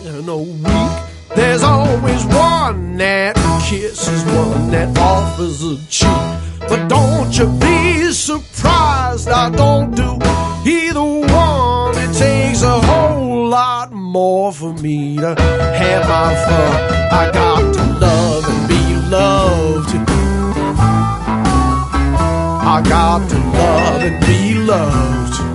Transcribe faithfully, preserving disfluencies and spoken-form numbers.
in a week. There's always one that kisses, one that offers a cheek. But don't you be surprised, I don't do either one. It takes a whole lot more for me to have my fun. I got to love and be loved. I got to love and be loved.